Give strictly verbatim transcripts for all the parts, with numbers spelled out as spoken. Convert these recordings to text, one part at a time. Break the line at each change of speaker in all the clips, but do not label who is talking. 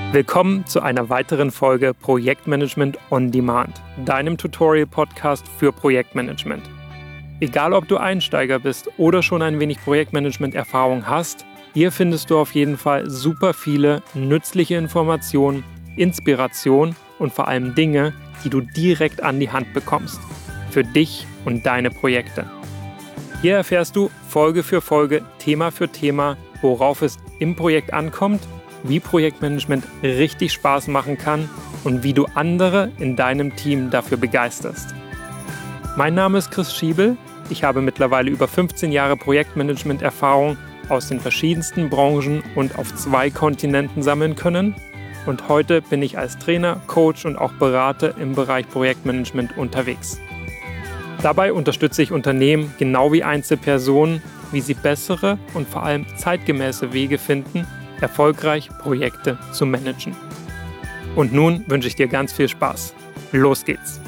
Willkommen zu einer weiteren Folge Projektmanagement on Demand, deinem Tutorial-Podcast für Projektmanagement. Egal ob du Einsteiger bist oder schon ein wenig Projektmanagement-Erfahrung hast, hier findest du auf jeden Fall super viele nützliche Informationen, Inspiration und vor allem Dinge, die du direkt an die Hand bekommst, für dich und deine Projekte. Hier erfährst du Folge für Folge, Thema für Thema, worauf es im Projekt ankommt, wie Projektmanagement richtig Spaß machen kann und wie du andere in deinem Team dafür begeisterst. Mein Name ist Chris Schiebel. Ich habe mittlerweile über fünfzehn Jahre Projektmanagement-Erfahrung aus den verschiedensten Branchen und auf zwei Kontinenten sammeln können. Und heute bin ich als Trainer, Coach und auch Berater im Bereich Projektmanagement unterwegs. Dabei unterstütze ich Unternehmen genau wie Einzelpersonen, wie sie bessere und vor allem zeitgemäße Wege finden, erfolgreich Projekte zu managen. Und nun wünsche ich dir ganz viel Spaß. Los geht's!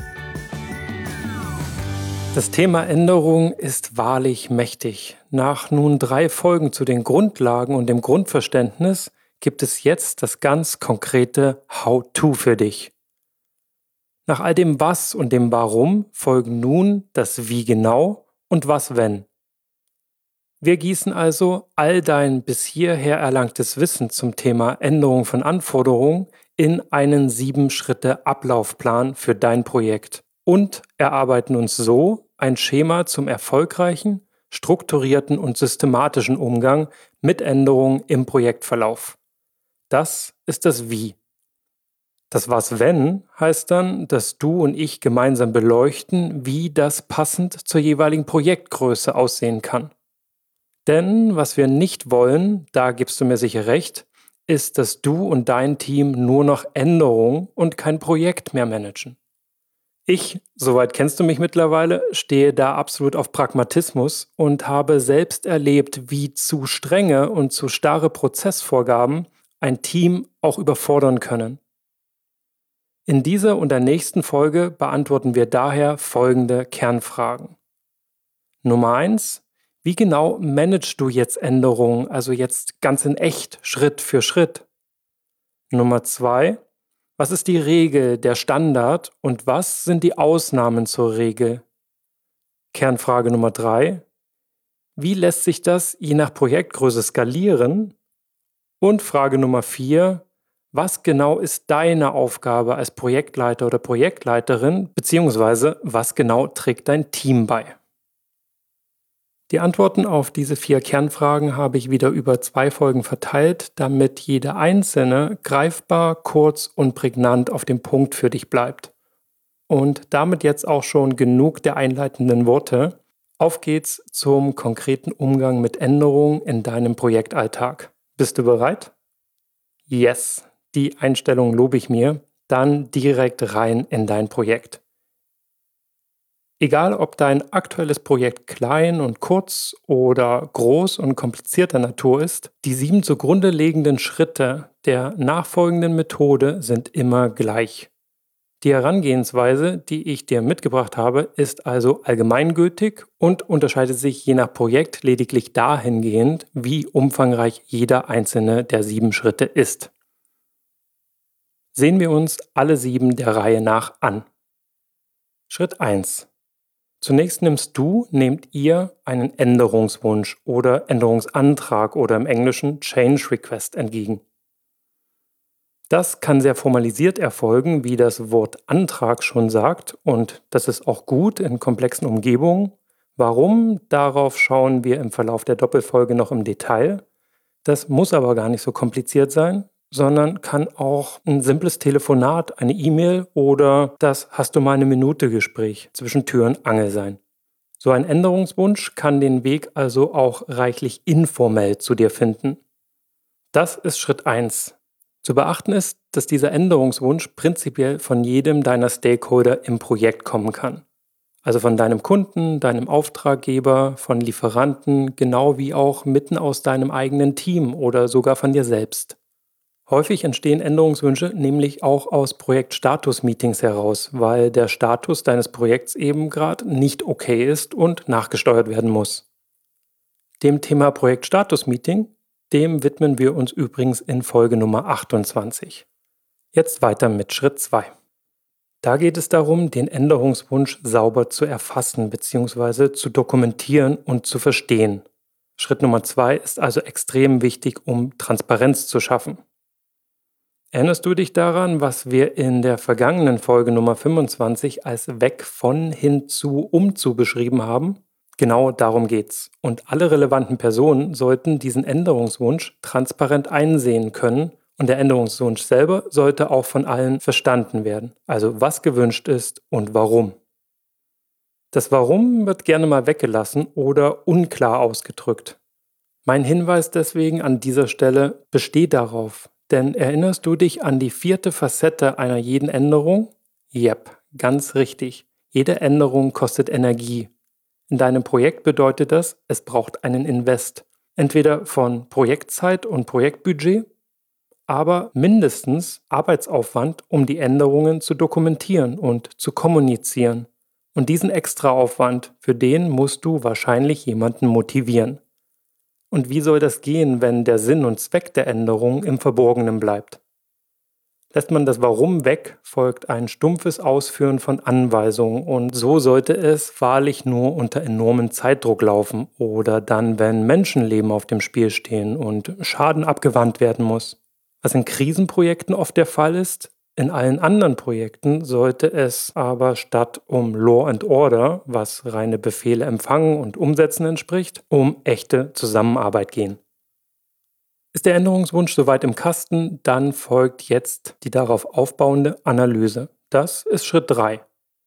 Das Thema Änderung ist wahrlich mächtig. Nach nun drei Folgen zu den Grundlagen und dem Grundverständnis gibt es jetzt das ganz konkrete How-to für dich. Nach all dem Was und dem Warum folgen nun das Wie genau und was wenn. Wir gießen also all dein bis hierher erlangtes Wissen zum Thema Änderung von Anforderungen in einen sieben-Schritte-Ablaufplan für dein Projekt und erarbeiten uns so ein Schema zum erfolgreichen, strukturierten und systematischen Umgang mit Änderungen im Projektverlauf. Das ist das Wie. Das Was wenn heißt dann, dass du und ich gemeinsam beleuchten, wie das passend zur jeweiligen Projektgröße aussehen kann. Denn was wir nicht wollen, da gibst du mir sicher recht, ist, dass du und dein Team nur noch Änderungen und kein Projekt mehr managen. Ich, soweit kennst du mich mittlerweile, stehe da absolut auf Pragmatismus und habe selbst erlebt, wie zu strenge und zu starre Prozessvorgaben ein Team auch überfordern können. In dieser und der nächsten Folge beantworten wir daher folgende Kernfragen. Nummer eins. Wie genau managst du jetzt Änderungen, also jetzt ganz in echt, Schritt für Schritt? Nummer zwei. Was ist die Regel, der Standard und was sind die Ausnahmen zur Regel? Kernfrage Nummer drei. Wie lässt sich das je nach Projektgröße skalieren? Und Frage Nummer vier. Was genau ist deine Aufgabe als Projektleiter oder Projektleiterin, beziehungsweise was genau trägt dein Team bei? Die Antworten auf diese vier Kernfragen habe ich wieder über zwei Folgen verteilt, damit jede einzelne greifbar, kurz und prägnant auf dem Punkt für dich bleibt. Und damit jetzt auch schon genug der einleitenden Worte. Auf geht's zum konkreten Umgang mit Änderungen in deinem Projektalltag. Bist du bereit? Yes, die Einstellung lobe ich mir. Dann direkt rein in dein Projekt. Egal, ob dein aktuelles Projekt klein und kurz oder groß und komplizierter Natur ist, die sieben zugrunde liegenden Schritte der nachfolgenden Methode sind immer gleich. Die Herangehensweise, die ich dir mitgebracht habe, ist also allgemeingültig und unterscheidet sich je nach Projekt lediglich dahingehend, wie umfangreich jeder einzelne der sieben Schritte ist. Sehen wir uns alle sieben der Reihe nach an. Schritt eins. Zunächst nimmst du, nehmt ihr einen Änderungswunsch oder Änderungsantrag oder im Englischen Change Request entgegen. Das kann sehr formalisiert erfolgen, wie das Wort Antrag schon sagt, und das ist auch gut in komplexen Umgebungen. Warum? Darauf schauen wir im Verlauf der Doppelfolge noch im Detail. Das muss aber gar nicht so kompliziert sein, sondern kann auch ein simples Telefonat, eine E-Mail oder das Hast du mal eine Minute Gespräch zwischen Tür und Angel sein. So ein Änderungswunsch kann den Weg also auch reichlich informell zu dir finden. Das ist Schritt eins. Zu beachten ist, dass dieser Änderungswunsch prinzipiell von jedem deiner Stakeholder im Projekt kommen kann. Also von deinem Kunden, deinem Auftraggeber, von Lieferanten, genau wie auch mitten aus deinem eigenen Team oder sogar von dir selbst. Häufig entstehen Änderungswünsche nämlich auch aus Projektstatus-Meetings heraus, weil der Status deines Projekts eben gerade nicht okay ist und nachgesteuert werden muss. Dem Thema Projektstatus-Meeting Dem widmen wir uns übrigens in Folge Nummer achtundzwanzig. Jetzt weiter mit Schritt zwei. Da geht es darum, den Änderungswunsch sauber zu erfassen bzw. zu dokumentieren und zu verstehen. Schritt Nummer zwei ist also extrem wichtig, um Transparenz zu schaffen. Erinnerst du dich daran, was wir in der vergangenen Folge Nummer fünfundzwanzig als weg von hin zu umzu beschrieben haben? Genau darum geht's. Und alle relevanten Personen sollten diesen Änderungswunsch transparent einsehen können und der Änderungswunsch selber sollte auch von allen verstanden werden. Also was gewünscht ist und warum. Das Warum wird gerne mal weggelassen oder unklar ausgedrückt. Mein Hinweis deswegen an dieser Stelle: Besteh darauf. Denn erinnerst du dich an die vierte Facette einer jeden Änderung? Jep, ganz richtig. Jede Änderung kostet Energie. In deinem Projekt bedeutet das, es braucht einen Invest. Entweder von Projektzeit und Projektbudget, aber mindestens Arbeitsaufwand, um die Änderungen zu dokumentieren und zu kommunizieren. Und diesen Extraaufwand, für den musst du wahrscheinlich jemanden motivieren. Und wie soll das gehen, wenn der Sinn und Zweck der Änderung im Verborgenen bleibt? Lässt man das Warum weg, folgt ein stumpfes Ausführen von Anweisungen und so sollte es wahrlich nur unter enormem Zeitdruck laufen oder dann, wenn Menschenleben auf dem Spiel stehen und Schaden abgewandt werden muss. Was in Krisenprojekten oft der Fall ist, in allen anderen Projekten sollte es aber statt um Law and Order, was reine Befehle empfangen und umsetzen entspricht, um echte Zusammenarbeit gehen. Ist der Änderungswunsch soweit im Kasten, dann folgt jetzt die darauf aufbauende Analyse. Das ist Schritt drei.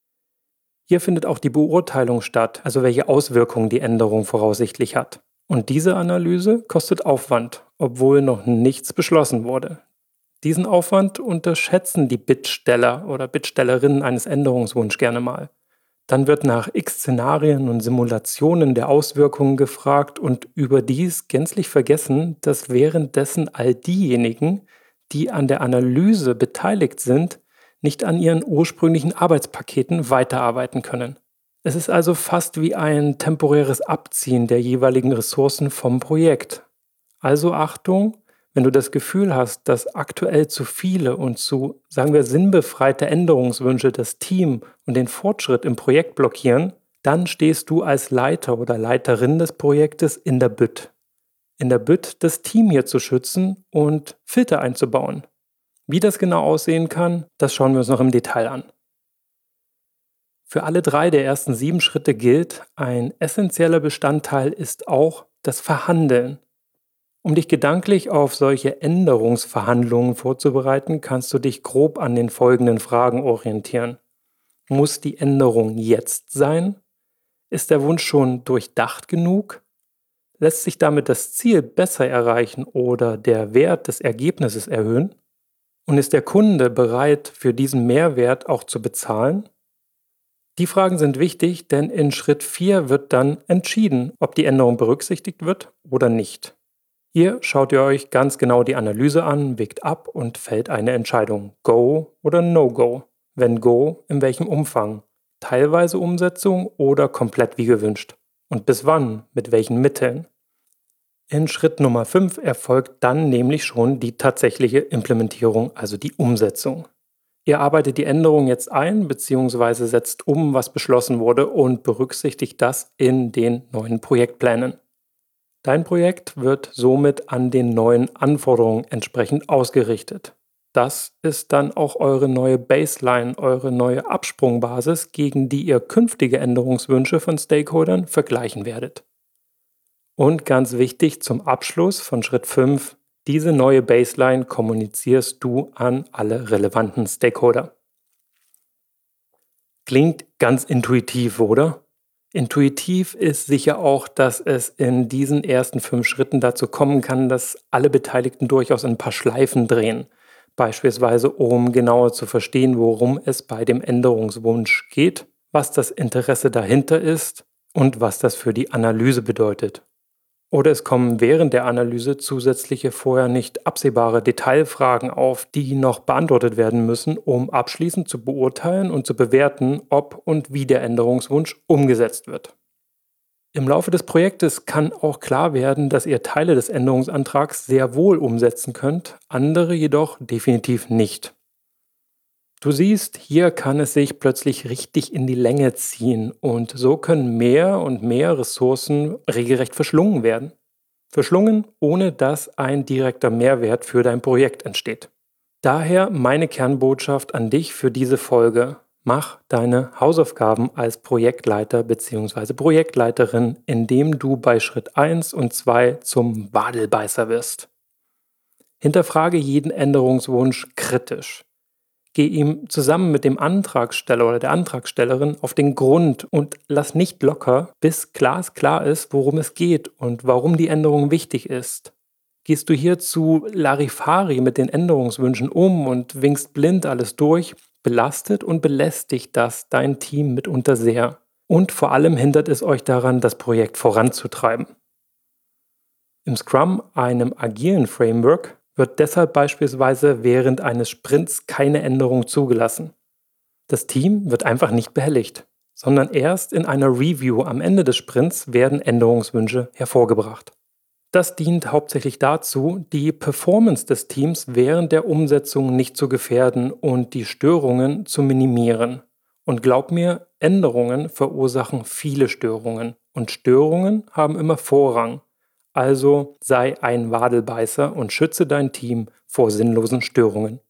Hier findet auch die Beurteilung statt, also welche Auswirkungen die Änderung voraussichtlich hat. Und diese Analyse kostet Aufwand, obwohl noch nichts beschlossen wurde. Diesen Aufwand unterschätzen die Bittsteller oder Bittstellerinnen eines Änderungswunsches gerne mal. Dann wird nach x Szenarien und Simulationen der Auswirkungen gefragt und überdies gänzlich vergessen, dass währenddessen all diejenigen, die an der Analyse beteiligt sind, nicht an ihren ursprünglichen Arbeitspaketen weiterarbeiten können. Es ist also fast wie ein temporäres Abziehen der jeweiligen Ressourcen vom Projekt. Also Achtung, wenn du das Gefühl hast, dass aktuell zu viele und zu, sagen wir, sinnbefreite Änderungswünsche das Team und den Fortschritt im Projekt blockieren, dann stehst du als Leiter oder Leiterin des Projektes in der Bütt. In der Bütt, das Team hier zu schützen und Filter einzubauen. Wie das genau aussehen kann, das schauen wir uns noch im Detail an. Für alle drei der ersten sieben Schritte gilt, ein essentieller Bestandteil ist auch das Verhandeln. Um dich gedanklich auf solche Änderungsverhandlungen vorzubereiten, kannst du dich grob an den folgenden Fragen orientieren. Muss die Änderung jetzt sein? Ist der Wunsch schon durchdacht genug? Lässt sich damit das Ziel besser erreichen oder der Wert des Ergebnisses erhöhen? Und ist der Kunde bereit, für diesen Mehrwert auch zu bezahlen? Die Fragen sind wichtig, denn in Schritt vier wird dann entschieden, ob die Änderung berücksichtigt wird oder nicht. Hier schaut ihr euch ganz genau die Analyse an, wägt ab und fällt eine Entscheidung. Go oder No-Go? Wenn Go, in welchem Umfang? Teilweise Umsetzung oder komplett wie gewünscht? Und bis wann? Mit welchen Mitteln? In Schritt Nummer fünf erfolgt dann nämlich schon die tatsächliche Implementierung, also die Umsetzung. Ihr arbeitet die Änderung jetzt ein bzw. setzt um, was beschlossen wurde und berücksichtigt das in den neuen Projektplänen. Dein Projekt wird somit an den neuen Anforderungen entsprechend ausgerichtet. Das ist dann auch eure neue Baseline, eure neue Absprungbasis, gegen die ihr künftige Änderungswünsche von Stakeholdern vergleichen werdet. Und ganz wichtig zum Abschluss von Schritt fünf, diese neue Baseline kommunizierst du an alle relevanten Stakeholder. Klingt ganz intuitiv, oder? Intuitiv ist sicher auch, dass es in diesen ersten fünf Schritten dazu kommen kann, dass alle Beteiligten durchaus ein paar Schleifen drehen. Beispielsweise, um genauer zu verstehen, worum es bei dem Änderungswunsch geht, was das Interesse dahinter ist und was das für die Analyse bedeutet. Oder es kommen während der Analyse zusätzliche vorher nicht absehbare Detailfragen auf, die noch beantwortet werden müssen, um abschließend zu beurteilen und zu bewerten, ob und wie der Änderungswunsch umgesetzt wird. Im Laufe des Projektes kann auch klar werden, dass ihr Teile des Änderungsantrags sehr wohl umsetzen könnt, andere jedoch definitiv nicht. Du siehst, hier kann es sich plötzlich richtig in die Länge ziehen und so können mehr und mehr Ressourcen regelrecht verschlungen werden. Verschlungen, ohne dass ein direkter Mehrwert für dein Projekt entsteht. Daher meine Kernbotschaft an dich für diese Folge. Mach deine Hausaufgaben als Projektleiter bzw. Projektleiterin, indem du bei Schritt eins und zwei zum Wadelbeißer wirst. Hinterfrage jeden Änderungswunsch kritisch. Geh ihm zusammen mit dem Antragsteller oder der Antragstellerin auf den Grund und lass nicht locker, bis glasklar ist, worum es geht und warum die Änderung wichtig ist. Gehst du hier zu Larifari mit den Änderungswünschen um und winkst blind alles durch, belastet und belästigt das dein Team mitunter sehr. Und vor allem hindert es euch daran, das Projekt voranzutreiben. Im Scrum, einem agilen Framework, wird deshalb beispielsweise während eines Sprints keine Änderung zugelassen. Das Team wird einfach nicht behelligt, sondern erst in einer Review am Ende des Sprints werden Änderungswünsche hervorgebracht. Das dient hauptsächlich dazu, die Performance des Teams während der Umsetzung nicht zu gefährden und die Störungen zu minimieren. Und glaub mir, Änderungen verursachen viele Störungen und Störungen haben immer Vorrang. Also sei ein Wadelbeißer und schütze dein Team vor sinnlosen Störungen.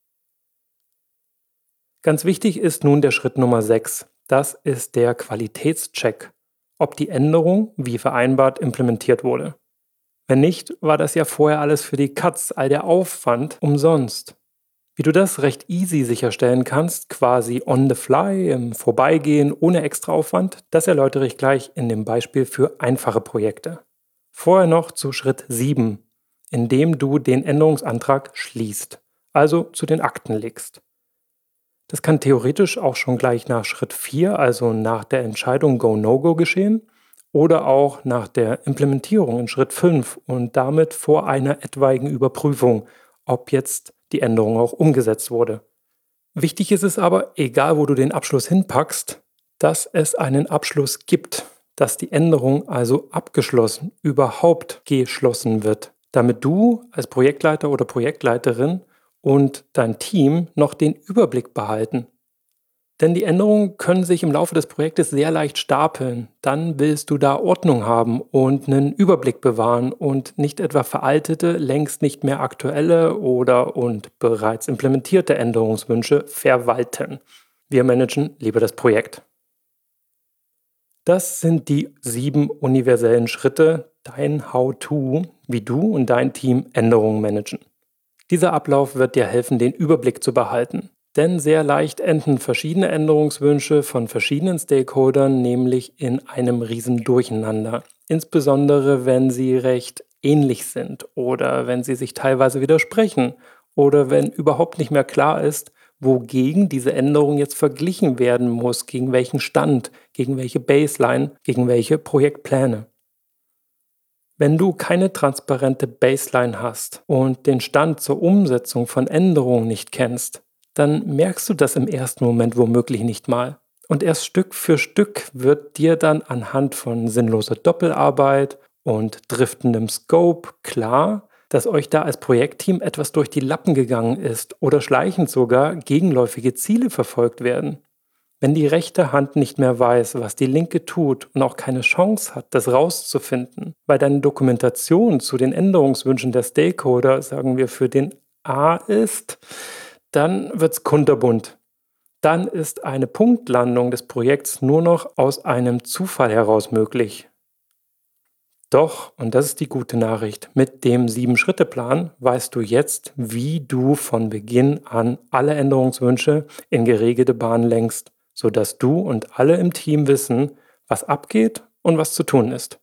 Ganz wichtig ist nun der Schritt Nummer sechs. Das ist der Qualitätscheck, ob die Änderung wie vereinbart implementiert wurde. Wenn nicht, war das ja vorher alles für die Katz, all der Aufwand umsonst. Wie du das recht easy sicherstellen kannst, quasi on the fly, im Vorbeigehen, ohne extra Aufwand, das erläutere ich gleich in dem Beispiel für einfache Projekte. Vorher noch zu Schritt sieben, in dem du den Änderungsantrag schließt, also zu den Akten legst. Das kann theoretisch auch schon gleich nach Schritt vier, also nach der Entscheidung Go-No-Go geschehen, oder auch nach der Implementierung in Schritt fünf und damit vor einer etwaigen Überprüfung, ob jetzt die Änderung auch umgesetzt wurde. Wichtig ist es aber, egal wo du den Abschluss hinpackst, dass es einen Abschluss gibt, dass die Änderung also abgeschlossen, überhaupt geschlossen wird, damit du als Projektleiter oder Projektleiterin und dein Team noch den Überblick behalten. Denn die Änderungen können sich im Laufe des Projektes sehr leicht stapeln. Dann willst du da Ordnung haben und einen Überblick bewahren und nicht etwa veraltete, längst nicht mehr aktuelle oder und bereits implementierte Änderungswünsche verwalten. Wir managen lieber das Projekt. Das sind die sieben universellen Schritte, dein How-To, wie du und dein Team Änderungen managen. Dieser Ablauf wird dir helfen, den Überblick zu behalten. Denn sehr leicht enden verschiedene Änderungswünsche von verschiedenen Stakeholdern nämlich in einem riesen Durcheinander. Insbesondere wenn sie recht ähnlich sind oder wenn sie sich teilweise widersprechen oder wenn überhaupt nicht mehr klar ist, wogegen diese Änderung jetzt verglichen werden muss, gegen welchen Stand, gegen welche Baseline, gegen welche Projektpläne. Wenn du keine transparente Baseline hast und den Stand zur Umsetzung von Änderungen nicht kennst, dann merkst du das im ersten Moment womöglich nicht mal. Und erst Stück für Stück wird dir dann anhand von sinnloser Doppelarbeit und driftendem Scope klar, dass euch da als Projektteam etwas durch die Lappen gegangen ist oder schleichend sogar gegenläufige Ziele verfolgt werden. Wenn die rechte Hand nicht mehr weiß, was die linke tut und auch keine Chance hat, das rauszufinden, weil deine Dokumentation zu den Änderungswünschen der Stakeholder, sagen wir, für den A ist, dann wird's kunterbunt. Dann ist eine Punktlandung des Projekts nur noch aus einem Zufall heraus möglich. Doch, und das ist die gute Nachricht, mit dem Sieben-Schritte-Plan weißt du jetzt, wie du von Beginn an alle Änderungswünsche in geregelte Bahn lenkst, sodass du und alle im Team wissen, was abgeht und was zu tun ist.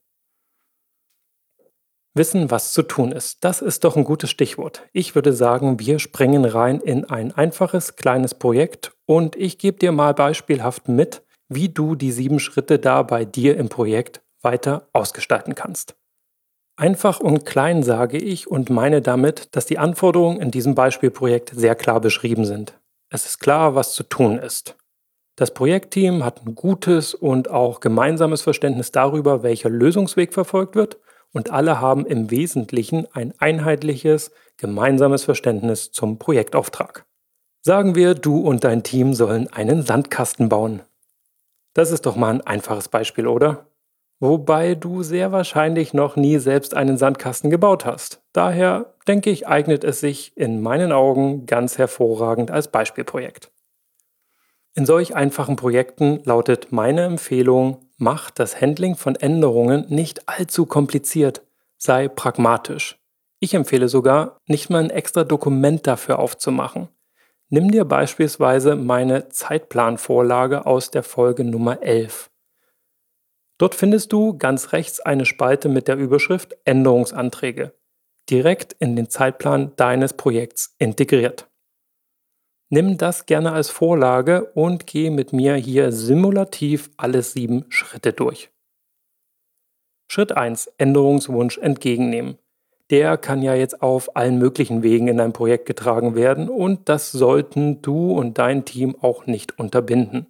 Wissen, was zu tun ist, das ist doch ein gutes Stichwort. Ich würde sagen, wir springen rein in ein einfaches, kleines Projekt und ich gebe dir mal beispielhaft mit, wie du die sieben Schritte da bei dir im Projekt weiter ausgestalten kannst. Einfach und klein sage ich und meine damit, dass die Anforderungen in diesem Beispielprojekt sehr klar beschrieben sind. Es ist klar, was zu tun ist. Das Projektteam hat ein gutes und auch gemeinsames Verständnis darüber, welcher Lösungsweg verfolgt wird, und alle haben im Wesentlichen ein einheitliches, gemeinsames Verständnis zum Projektauftrag. Sagen wir, du und dein Team sollen einen Sandkasten bauen. Das ist doch mal ein einfaches Beispiel, oder? Wobei du sehr wahrscheinlich noch nie selbst einen Sandkasten gebaut hast. Daher denke ich, eignet es sich in meinen Augen ganz hervorragend als Beispielprojekt. In solch einfachen Projekten lautet meine Empfehlung: mach das Handling von Änderungen nicht allzu kompliziert, sei pragmatisch. Ich empfehle sogar, nicht mal ein extra Dokument dafür aufzumachen. Nimm dir beispielsweise meine Zeitplanvorlage aus der Folge Nummer elf. Dort findest du ganz rechts eine Spalte mit der Überschrift Änderungsanträge, direkt in den Zeitplan deines Projekts integriert. Nimm das gerne als Vorlage und geh mit mir hier simulativ alle sieben Schritte durch. Schritt eins: Änderungswunsch entgegennehmen. Der kann ja jetzt auf allen möglichen Wegen in dein Projekt getragen werden, und das sollten du und dein Team auch nicht unterbinden.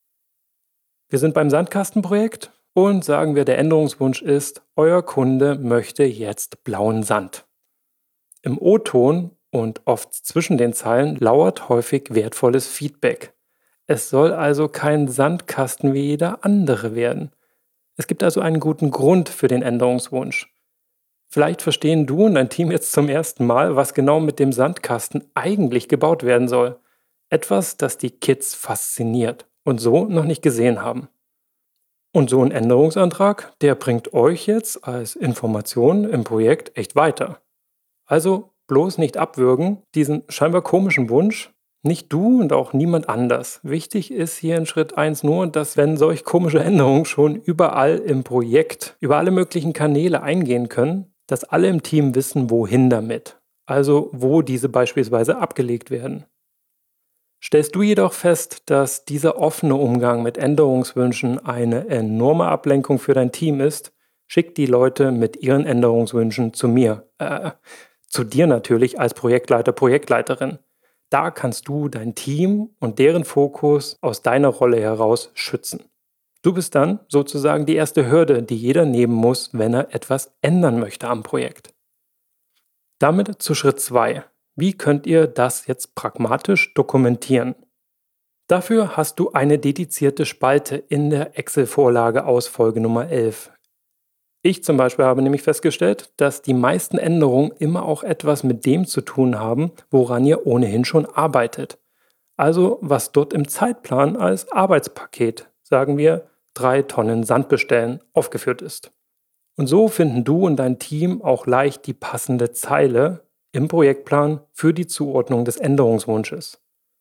Wir sind beim Sandkastenprojekt und sagen wir, der Änderungswunsch ist: euer Kunde möchte jetzt blauen Sand. Im O-Ton und oft zwischen den Zeilen lauert häufig wertvolles Feedback. Es soll also kein Sandkasten wie jeder andere werden. Es gibt also einen guten Grund für den Änderungswunsch. Vielleicht verstehen du und dein Team jetzt zum ersten Mal, was genau mit dem Sandkasten eigentlich gebaut werden soll. Etwas, das die Kids fasziniert und so noch nicht gesehen haben. Und so ein Änderungsantrag, der bringt euch jetzt als Information im Projekt echt weiter. Also bloß nicht abwürgen, diesen scheinbar komischen Wunsch. Nicht du und auch niemand anders. Wichtig ist hier in Schritt eins nur, dass, wenn solch komische Änderungen schon überall im Projekt, über alle möglichen Kanäle eingehen können, dass alle im Team wissen, wohin damit. Also wo diese beispielsweise abgelegt werden. Stellst du jedoch fest, dass dieser offene Umgang mit Änderungswünschen eine enorme Ablenkung für dein Team ist, schick die Leute mit ihren Änderungswünschen zu mir. Äh, zu dir natürlich als Projektleiter, Projektleiterin. Da kannst du dein Team und deren Fokus aus deiner Rolle heraus schützen. Du bist dann sozusagen die erste Hürde, die jeder nehmen muss, wenn er etwas ändern möchte am Projekt. Damit zu Schritt zwei. Wie könnt ihr das jetzt pragmatisch dokumentieren? Dafür hast du eine dedizierte Spalte in der Excel-Vorlage aus Folge Nummer elf. Ich zum Beispiel habe nämlich festgestellt, dass die meisten Änderungen immer auch etwas mit dem zu tun haben, woran ihr ohnehin schon arbeitet. Also was dort im Zeitplan als Arbeitspaket, sagen wir, drei Tonnen Sand bestellen, aufgeführt ist. Und so finden du und dein Team auch leicht die passende Zeile im Projektplan für die Zuordnung des Änderungswunsches.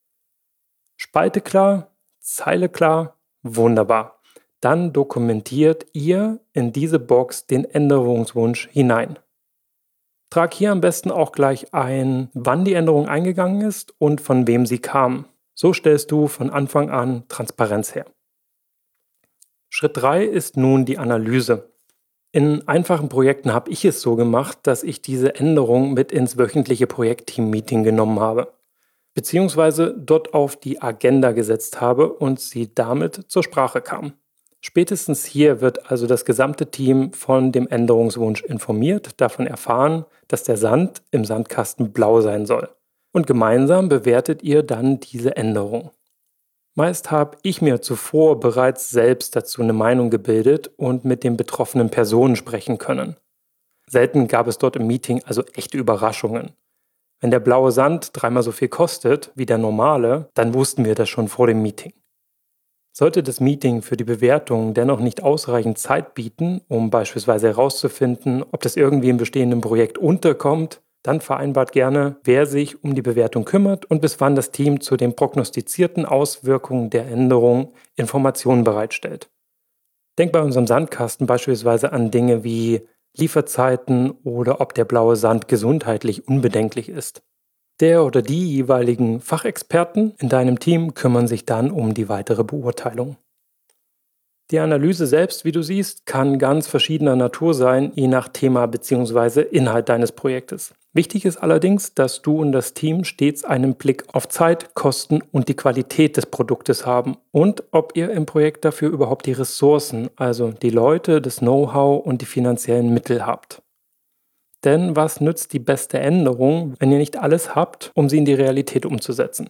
Spalte klar, Zeile klar, wunderbar. Dann dokumentiert ihr in diese Box den Änderungswunsch hinein. Trag hier am besten auch gleich ein, wann die Änderung eingegangen ist und von wem sie kam. So stellst du von Anfang an Transparenz her. Schritt drei ist nun die Analyse. In einfachen Projekten habe ich es so gemacht, dass ich diese Änderung mit ins wöchentliche Projektteam-Meeting genommen habe, beziehungsweise dort auf die Agenda gesetzt habe und sie damit zur Sprache kam. Spätestens hier wird also das gesamte Team von dem Änderungswunsch informiert, davon erfahren, dass der Sand im Sandkasten blau sein soll. Und gemeinsam bewertet ihr dann diese Änderung. Meist habe ich mir zuvor bereits selbst dazu eine Meinung gebildet und mit den betroffenen Personen sprechen können. Selten gab es dort im Meeting also echte Überraschungen. Wenn der blaue Sand dreimal so viel kostet wie der normale, dann wussten wir das schon vor dem Meeting. Sollte das Meeting für die Bewertung dennoch nicht ausreichend Zeit bieten, um beispielsweise herauszufinden, ob das irgendwie im bestehenden Projekt unterkommt, dann vereinbart gerne, wer sich um die Bewertung kümmert und bis wann das Team zu den prognostizierten Auswirkungen der Änderung Informationen bereitstellt. Denk bei unserem Sandkasten beispielsweise an Dinge wie Lieferzeiten oder ob der blaue Sand gesundheitlich unbedenklich ist. Der oder die jeweiligen Fachexperten in deinem Team kümmern sich dann um die weitere Beurteilung. Die Analyse selbst, wie du siehst, kann ganz verschiedener Natur sein, je nach Thema bzw. Inhalt deines Projektes. Wichtig ist allerdings, dass du und das Team stets einen Blick auf Zeit, Kosten und die Qualität des Produktes haben und ob ihr im Projekt dafür überhaupt die Ressourcen, also die Leute, das Know-how und die finanziellen Mittel habt. Denn was nützt die beste Änderung, wenn ihr nicht alles habt, um sie in die Realität umzusetzen?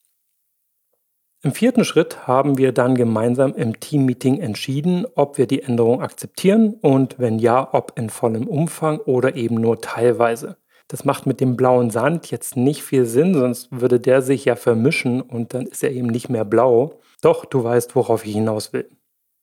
Im vierten Schritt haben wir dann gemeinsam im Teammeeting entschieden, ob wir die Änderung akzeptieren und wenn ja, ob in vollem Umfang oder eben nur teilweise. Das macht mit dem blauen Sand jetzt nicht viel Sinn, sonst würde der sich ja vermischen und dann ist er eben nicht mehr blau. Doch du weißt, worauf ich hinaus will.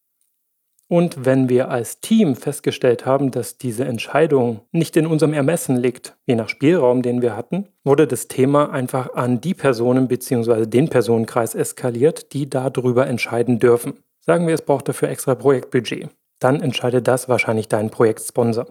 Und wenn wir als Team festgestellt haben, dass diese Entscheidung nicht in unserem Ermessen liegt, je nach Spielraum, den wir hatten, wurde das Thema einfach an die Personen bzw. den Personenkreis eskaliert, die darüber entscheiden dürfen. Sagen wir, es braucht dafür extra Projektbudget. Dann entscheidet das wahrscheinlich dein Projektsponsor.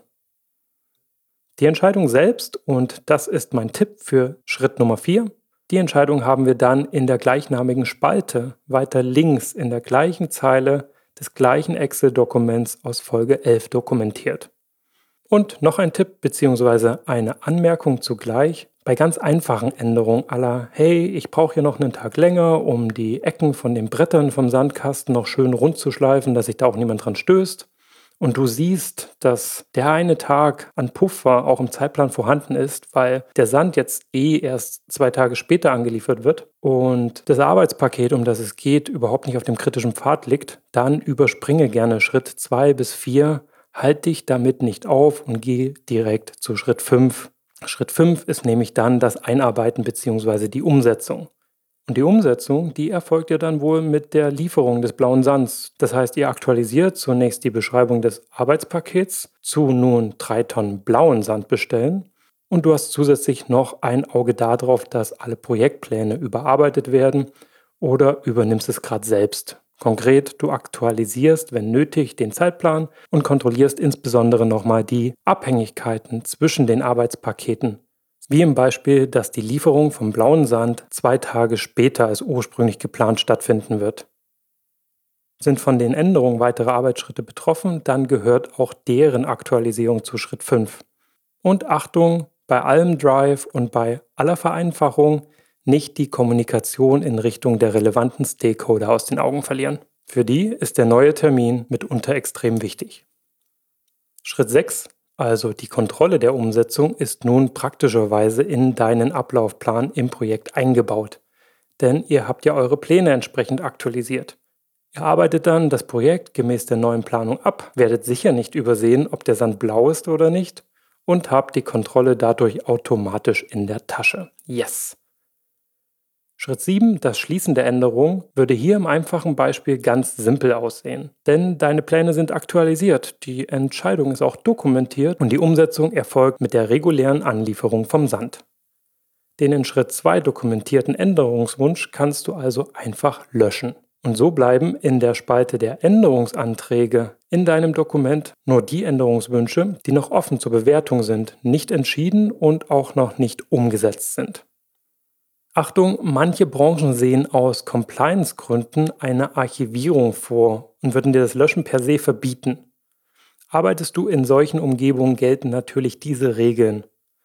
Die Entscheidung selbst, und das ist mein Tipp für Schritt Nummer vier, die Entscheidung haben wir dann in der gleichnamigen Spalte, weiter links in der gleichen Zeile des gleichen Excel-Dokuments aus Folge elf dokumentiert. Und noch ein Tipp bzw. eine Anmerkung zugleich, bei ganz einfachen Änderungen à la hey, ich brauche hier noch einen Tag länger, um die Ecken von den Brettern vom Sandkasten noch schön rund zu schleifen, dass sich da auch niemand dran stößt. Und du siehst, dass der eine Tag an Puffer auch im Zeitplan vorhanden ist, weil der Sand jetzt eh erst zwei Tage später angeliefert wird und das Arbeitspaket, um das es geht, überhaupt nicht auf dem kritischen Pfad liegt, dann überspringe gerne Schritt zwei bis vier, halt dich damit nicht auf und geh direkt zu Schritt fünf. Schritt fünf ist nämlich dann das Einarbeiten bzw. die Umsetzung. Und die Umsetzung, die erfolgt ja dann wohl mit der Lieferung des blauen Sands. Das heißt, ihr aktualisiert zunächst die Beschreibung des Arbeitspakets zu nun drei Tonnen blauen Sand bestellen. Und du hast zusätzlich noch ein Auge darauf, dass alle Projektpläne überarbeitet werden oder übernimmst es gerade selbst. Konkret, du aktualisierst, wenn nötig, den Zeitplan und kontrollierst insbesondere nochmal die Abhängigkeiten zwischen den Arbeitspaketen. Wie im Beispiel, dass die Lieferung vom blauen Sand zwei Tage später als ursprünglich geplant stattfinden wird. Sind von den Änderungen weitere Arbeitsschritte betroffen, dann gehört auch deren Aktualisierung zu Schritt fünf. Und Achtung, bei allem Drive und bei aller Vereinfachung nicht die Kommunikation in Richtung der relevanten Stakeholder aus den Augen verlieren. Für die ist der neue Termin mitunter extrem wichtig. Schritt sechs. Also die Kontrolle der Umsetzung ist nun praktischerweise in deinen Ablaufplan im Projekt eingebaut. Denn ihr habt ja eure Pläne entsprechend aktualisiert. Ihr arbeitet dann das Projekt gemäß der neuen Planung ab, werdet sicher nicht übersehen, ob der Sand blau ist oder nicht und habt die Kontrolle dadurch automatisch in der Tasche. Yes! Schritt sieben, das Schließen der Änderung, würde hier im einfachen Beispiel ganz simpel aussehen. Denn deine Pläne sind aktualisiert, die Entscheidung ist auch dokumentiert und die Umsetzung erfolgt mit der regulären Anlieferung vom Sand. Den in Schritt zwei dokumentierten Änderungswunsch kannst du also einfach löschen. Und so bleiben in der Spalte der Änderungsanträge in deinem Dokument nur die Änderungswünsche, die noch offen zur Bewertung sind, nicht entschieden und auch noch nicht umgesetzt sind. Achtung, manche Branchen sehen aus Compliance-Gründen eine Archivierung vor und würden dir das Löschen per se verbieten. Arbeitest du in solchen Umgebungen, gelten natürlich diese Regeln.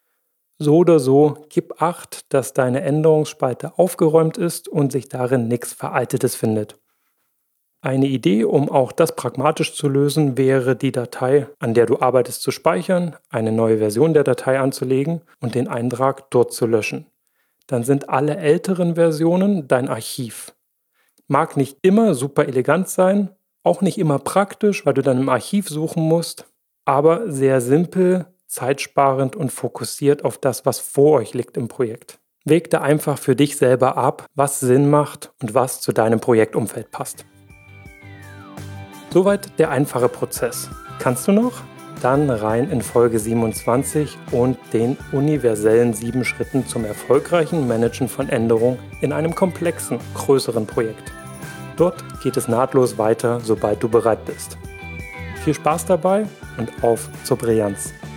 So oder so, gib Acht, dass deine Änderungsspalte aufgeräumt ist und sich darin nichts Veraltetes findet. Eine Idee, um auch das pragmatisch zu lösen, wäre die Datei, an der du arbeitest, zu speichern, eine neue Version der Datei anzulegen und den Eintrag dort zu löschen. Dann sind alle älteren Versionen dein Archiv. Mag nicht immer super elegant sein, auch nicht immer praktisch, weil du dann im Archiv suchen musst, aber sehr simpel, zeitsparend und fokussiert auf das, was vor euch liegt im Projekt. Wäg da einfach für dich selber ab, was Sinn macht und was zu deinem Projektumfeld passt. Soweit der einfache Prozess. Kannst du noch? Dann rein in Folge siebenundzwanzig und den universellen sieben Schritten zum erfolgreichen Managen von Änderungen in einem komplexen, größeren Projekt. Dort geht es nahtlos weiter, sobald du bereit bist. Viel Spaß dabei und auf zur Brillanz!